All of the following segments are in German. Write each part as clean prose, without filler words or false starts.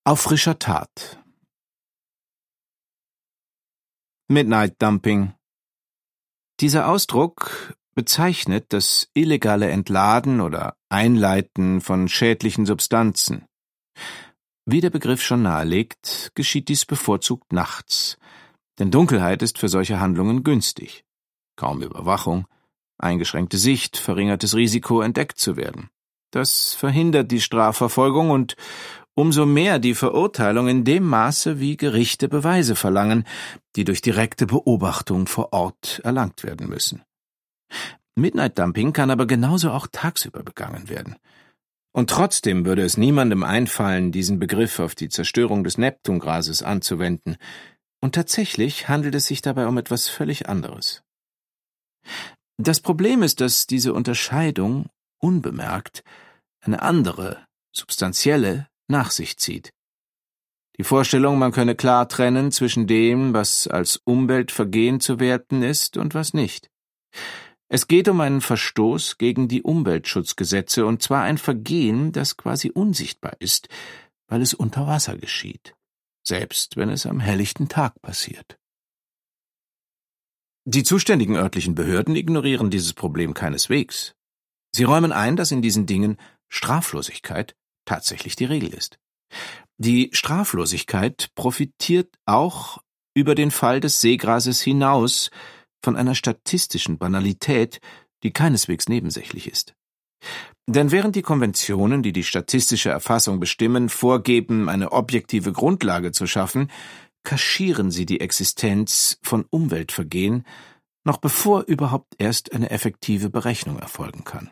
Auf frischer Tat. Midnight Dumping. Dieser Ausdruck bezeichnet das illegale Entladen oder Einleiten von schädlichen Substanzen. Wie der Begriff schon nahelegt, geschieht dies bevorzugt nachts, denn Dunkelheit ist für solche Handlungen günstig. Kaum Überwachung, eingeschränkte Sicht, verringertes Risiko, entdeckt zu werden. Das verhindert die Strafverfolgung und umso mehr die Verurteilung in dem Maße, wie Gerichte Beweise verlangen, die durch direkte Beobachtung vor Ort erlangt werden müssen. Midnight Dumping kann aber genauso auch tagsüber begangen werden. Und trotzdem würde es niemandem einfallen, diesen Begriff auf die Zerstörung des Neptungrases anzuwenden. Und tatsächlich handelt es sich dabei um etwas völlig anderes. Das Problem ist, dass diese Unterscheidung unbemerkt eine andere, substanzielle nach sich zieht. Die Vorstellung, man könne klar trennen zwischen dem, was als Umweltvergehen zu werten ist und was nicht. Es geht um einen Verstoß gegen die Umweltschutzgesetze, und zwar ein Vergehen, das quasi unsichtbar ist, weil es unter Wasser geschieht, selbst wenn es am helllichten Tag passiert. Die zuständigen örtlichen Behörden ignorieren dieses Problem keineswegs. Sie räumen ein, dass in diesen Dingen Straflosigkeit tatsächlich die Regel ist. Die Straflosigkeit profitiert auch über den Fall des Seegrases hinaus von einer statistischen Banalität, die keineswegs nebensächlich ist. Denn während die Konventionen, die die statistische Erfassung bestimmen, vorgeben, eine objektive Grundlage zu schaffen, kaschieren sie die Existenz von Umweltvergehen, noch bevor überhaupt erst eine effektive Berechnung erfolgen kann.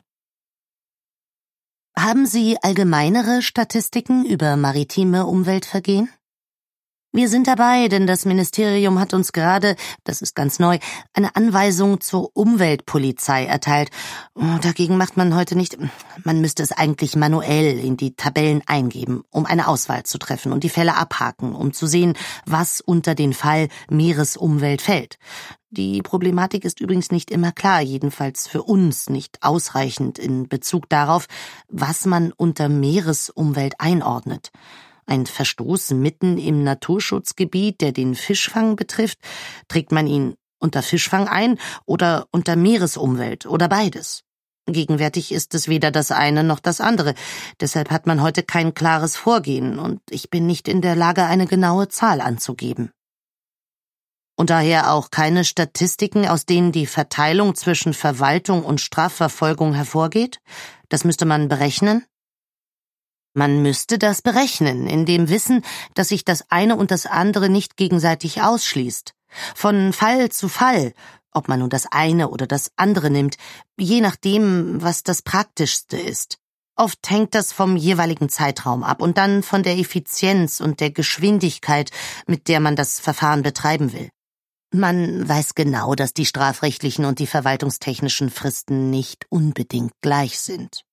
Haben Sie allgemeinere Statistiken über maritime Umweltvergehen? Wir sind dabei, denn das Ministerium hat uns gerade, das ist ganz neu, eine Anweisung zur Umweltpolizei erteilt. Dagegen macht man heute nicht, man müsste es eigentlich manuell in die Tabellen eingeben, um eine Auswahl zu treffen und die Fälle abhaken, um zu sehen, was unter den Fall Meeresumwelt fällt. Die Problematik ist übrigens nicht immer klar, jedenfalls für uns nicht ausreichend in Bezug darauf, was man unter Meeresumwelt einordnet. Ein Verstoß mitten im Naturschutzgebiet, der den Fischfang betrifft, trägt man ihn unter Fischfang ein oder unter Meeresumwelt oder beides. Gegenwärtig ist es weder das eine noch das andere. Deshalb hat man heute kein klares Vorgehen und ich bin nicht in der Lage, eine genaue Zahl anzugeben. Und daher auch keine Statistiken, aus denen die Verteilung zwischen Verwaltung und Strafverfolgung hervorgeht? Das müsste man berechnen? Man müsste das berechnen, in dem Wissen, dass sich das eine und das andere nicht gegenseitig ausschließt. Von Fall zu Fall, ob man nun das eine oder das andere nimmt, je nachdem, was das Praktischste ist. Oft hängt das vom jeweiligen Zeitraum ab und dann von der Effizienz und der Geschwindigkeit, mit der man das Verfahren betreiben will. Man weiß genau, dass die strafrechtlichen und die verwaltungstechnischen Fristen nicht unbedingt gleich sind.